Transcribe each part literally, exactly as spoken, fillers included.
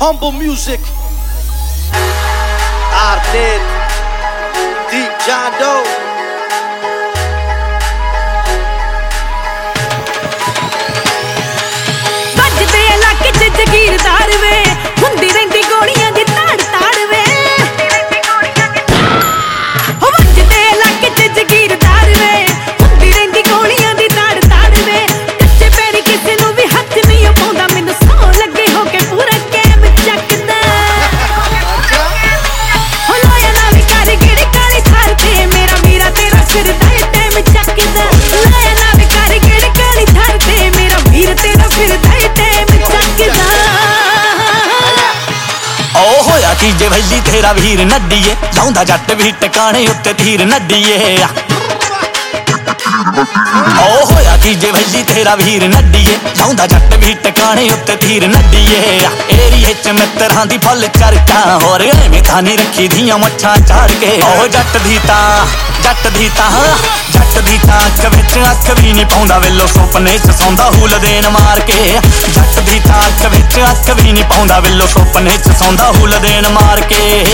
Humble music. Arnett, Deep John Doe. ਵੱਜਦੇ ਇਲਾਕੇ ਚ ਜਗੀਰਦਾਰ ਵੇ ਹੁੰਦੀ ਰਹਿੰਦੀ ਗੋਲੀਆਂ ਦੀ ਤਾੜ ਤਾੜ ਵੇ ਵੱਜਦੇ ਇਲਾਕੇ ਚ ਜਗੀਰਦਾਰ ਵੇ ਹੁੰਦੀ ਰਹਿੰਦੀ ਗੋਲੀਆਂ ਦੀ ਤਾੜ ਤਾੜ ਵੇ ਕੱਚੇ ਪੈਰੀ ਕਿਸੇ ਨੂੰ ਵੀ ਹੱਥ ਨਹੀਂ ਪਾਉਂਦਾ ਮੈਨੂੰ ਸੌ ਲੱਗੇ ਹੋ ਕੇ ਪੂਰਾ ਕੈਮ ਚੱਕਦਾ ਹੋ ਲੋਇਆ ਨਾ ਵੀ ਕਰ ਗਿੜੀ ਕਾਲੀ ਥਾਰ ਤੇ ਮੇਰਾ ਵੀਰਾ ਤੇਰਾ ਫਿਰਦਾ ਏ ਟਾਈਮ ਚੱਕਦਾ ਲੋਇਆ ਨਾ ਵੀ ਕਰ ਗਿੜੀ ਕਾਲੀ ਥਾਰ ਤੇ ਮੇਰਾ ਵੀਰ ਤੇਰਾ ਫਿਰਦਾ ਏ ਟਾਈਮ ਚੱਕਦਾ ਉਹ ਹੋਇਆ ਕੀ ਜੇ ਵੈਲੀ ਤੇਰਾ ਵੀਰ ਨੱਡੀਏ ਲਾਉਂਦਾ ਜੱਟ ਵੀ ਟਿਕਾਣੇ ਉੱਤੇ ਧੀਰ ਨੱਡੀਏ ਉਹ ਹੋਇਆ ਕੀ ਜੇ ਵੈਲੀ ਤੇਰਾ ਵੀਰ ਨੱਡੀਏ ਲਾਉਂਦਾ ਜੱਟ ਵੀ ਟਿਕਾਣੇ ਉੱਤੇ ਧੀਰ ਨੱਡੀਏ ਏਰੀਏ ਚ ਮਿੱਤਰਾਂ ਦੀ ਫੁੱਲ ਚਰਚਾ ਹੋਰ ਐਵੇਂ ਤਾਂ ਨਹੀਂ ਰੱਖੀ ਦੀਆਂ ਮੁੱਛਾਂ ਝਾੜ ਕੇ ਉਹ ਜੱਟ ਦੀ ਤਾਂ ਜੱਟ ਦੀ ਤਾਂ ਜੱਟ ਦੀ ਤਾਂ ਅੱਖ ਵਿੱਚ ਅੱਖ ਵੀ ਨਹੀਂ ਪਾਉਂਦਾ ਵੇਲੋ ਸੁਪਨੇ ਚ ਸੌਂਦਾ ਹੂਲ ਦੇਣ ਮਾਰ ਕੇ ਜੱਟ ਦੀ ਤਾਂ ਅੱਖ ਵਿੱਚ ਅੱਖ ਵੀ ਨਹੀਂ ਪਾਉਂਦਾ ਵੇਲੋ ਸੁਪਨੇ ਚ ਸੌਂਦਾ ਹੂਲ ਦੇਣ ਮਾਰ ਕੇ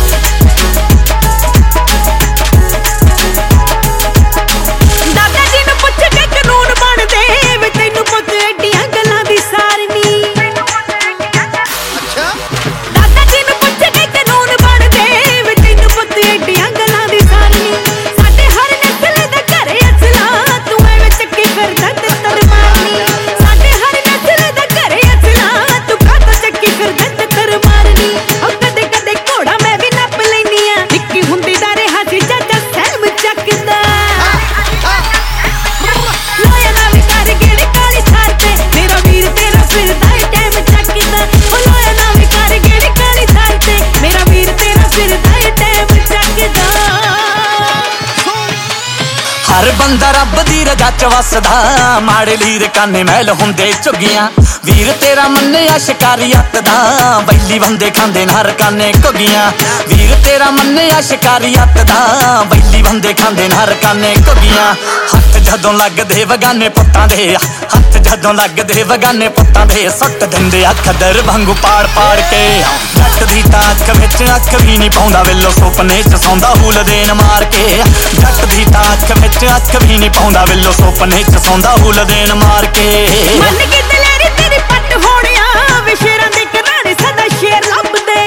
ਹਰ ਬੰਦਾ ਰੱਬ ਦੀ ਰਜਾ ਚ ਵਸਦਾ ਮਾੜੇ ਲੀਰ ਕਾਨੇ ਮਹਿਲ ਹੁੰਦੇ ਝੁੱਗੀਆਂ ਵੀਰ ਤੇਰਾ ਮੰਨਿਆ ਸ਼ਿਕਾਰੀਅਤ ਦਾ ਬੈਲੀ ਬੰਦੇ ਖਾਂਦੇ ਨਾ ਰਕਾਨੇ ਘੁੱਗੀਆਂ ਵੀਰ ਤੇਰਾ ਮੰਨਿਆ ਸ਼ਿਕਾਰੀਅਤ ਦਾ ਬੈਲੀ ਬੰਦੇ ਖਾਂਦੇ ਨਾ ਰਕਾਨੇ ਘੁੱਗੀਆਂ ਹੱਥ ਜਦੋਂ ਲੱਗਦੇ ਵਗਾਨੇ ਪੁੱਤਾਂ ਦੇ ਹੱਥ ਜਦੋਂ ਲੱਗਦੇ ਵਗਾਨੇ ਪੁੱਤਾਂ ਦੇ ਸੁੱਟ ਦਿੰਦੇ ਅੱਖ ਦਰ ਵਾਂਗੂ ਪਾੜ ਪਾੜ ਕੇ ਜੱਟ ਦੀ ਤਾਂ ਅੱਖ ਵਿੱਚ ਅੱਖ ਵੀ ਨਹੀਂ ਪਾਉਂਦਾ ਵੇਲੋ ਸੁਪਨੇ ਚ ਸੌਂਦਾ ਹੂਲ ਦੇਣ ਮਾਰ ਕੇ ਜੱਟ ਦੀ ਤਾਂ ਅੱਖ ਵਿੱਚ ਅੱਖ ਵੀ ਨਹੀਂ ਪਾਉਂਦਾ ਵੇਲੋ ਸੁਪਨੇ ਚ ਸੌਂਦਾ ਹੂਲ ਦੇਣ ਮਾਰ ਕੇ ਮੰਨ ਕੇ ਦਲੇਰੀ ਤੇਰੀ ਪੱਟ ਹੋਣਿਆ ਵੇ ਸ਼ੇਰਾਂ ਦੇ ਘਰਾਣੇ ਸਦਾ ਸ਼ੇਰ ਲੱਭਦੇ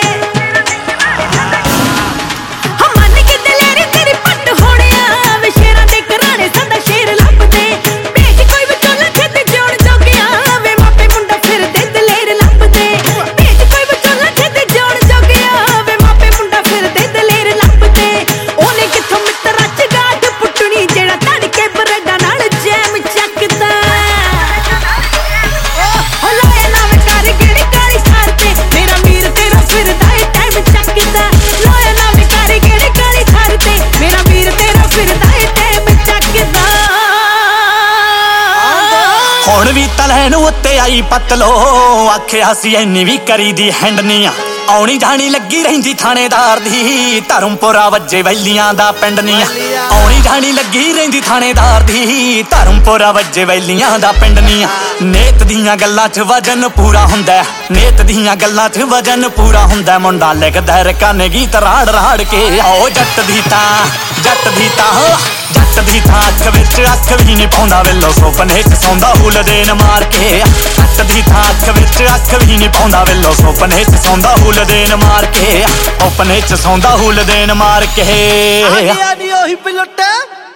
ਹਾਂ ਮੰਨ ਕੇ ਦਲੇਰੀ ਤੇਰੀ ਪੱਟ ਹੋਣਿਆ ਵੇ ਸ਼ੇਰਾਂ ਦੇ ਘਰਾਣੇ ਸਦਾ ਸ਼ੇਰ ਲੱਭਦੇ ਭੇਜ ਕੋਈ ਵਿਚੋਲਾ ਛੇਤੀ ਜਿਉਣ ਜੋਗਿਆ ਵੇ ਮਾਪੇ ਮੁੰਡਾ ਫਿਰਦੇ ਦਲੇਰ ਲੱਭਦੇ ਭੇਜ ਕੋਈ ਵਿਚੋਲਾ ਛੇਤੀ ਜਿਉਣ ਜੋਗਿਆ ਵੇ ਮਾਪੇ ਮੁੰਡਾ ਫਿਰਦੇ ਦਲੇਰ ਲੱਭਦੇ ਉਹਨੇ ਕਿੱਥੋਂ ਮਿੱਤਰਾਂ ਚ ਗਾਠ ਪੁੱਟਣੀ ਜਿਹੜਾ ਤੜ ਕੇ ਬਰਗਾ ਨਾਲ ਜੈਮ ਚੱਕਦਾ ਹੋ ਲੋਏ ਨਾ ਵੇ ਕਰ ਗਿੜੀ ਕਾਲੀ ਥਾਰ ਤੇ ਮੇਰਾ ਵੀਰ ਤੇਰਾ ਫਿਰਦਾ ਏ ਟਾਈਮ ਚੱਕਦਾ ਲੋਏ ਨਾ ਵੇ ਕਰ ਗਿੜੀ ਕਾਲੀ ਥਾਰ ਤੇ ਮੇਰਾ ਵੀਰ ਤੇਰਾ ਫਿਰਦਾ ਏ ਟਾਈਮ ਚੱਕਦਾ ਹੁਣ ਵੀ ਤਲੈਣ ਉੱਤੇ ਆਈ ਪਤਲੋ ਆਖਿਆ ਸੀ ਐਨੀ ਵੀ ਕਰੀ ਦੀ ਹੈਂਡਨੀਆਂ ਆਉਣੀ ਜਾਣੀ ਲੱਗੀ ਰਹਿੰਦੀ ਥਾਣੇਦਾਰ ਦੀ ਧਰਮਪੁਰਾ ਵੱਜੇ ਵੈਲੀਆਂ ਦਾ ਪਿੰਡ ਨੀਆਂ ਆਉਣੀ ਜਾਣੀ ਲੱਗੀ ਰਹਿੰਦੀ ਥਾਣੇਦਾਰ ਦੀ ਧਰਮਪੁਰਾ ਵੱਜੇ ਵੈਲੀਆਂ ਦਾ ਪਿੰਡ ਨੀਆਂ ਨੇਤ ਦੀਆਂ ਗੱਲਾਂ 'ਚ ਵਜਨ ਪੂਰਾ ਹੁੰਦਾ ਨੇਤ ਦੀਆਂ ਗੱਲਾਂ 'ਚ ਵਜਨ ਪੂਰਾ ਹੁੰਦਾ ਮੁੰਡਾ ਲਿਖਦਾ ਰਕਾਨੇ ਗੀਤ ਰਾੜ ਰਾੜ ਕੇ ਆਓ ਜੱਟ ਦੀ ਤਾਂ ਜੱਟ ਦੀ ਤਾਂ ਜੱਟ ਦੀ ਤਾਂ ਅੱਖ ਵਿੱਚ ਅੱਖ ਵੀ ਨਹੀਂ ਪਾਉਂਦਾ ਵੇਲੋ ਸੁਪਨੇ ਚ ਸੌਂਦਾ ਹੂਲ ਦੇਣ ਮਾਰ ਕੇ ਜੱਟ ਦੀ ਤਾਂ ਅੱਖ ਵਿੱਚ ਅੱਖ ਵੀ ਨਹੀਂ ਪਾਉਂਦਾ ਵੇਲੋ ਸੁਪਨੇ ਚ ਸੌਂਦਾ ਹੂਲ ਦੇਣ ਮਾਰ ਕੇ ਸੁਪਨੇ ਚ ਸੌਂਦਾ ਹੂਲ ਦੇਣ ਮਾਰ ਕੇ ਆ ਗਿਆ ਨੀ ਉਹੀ ਪਿਲਟ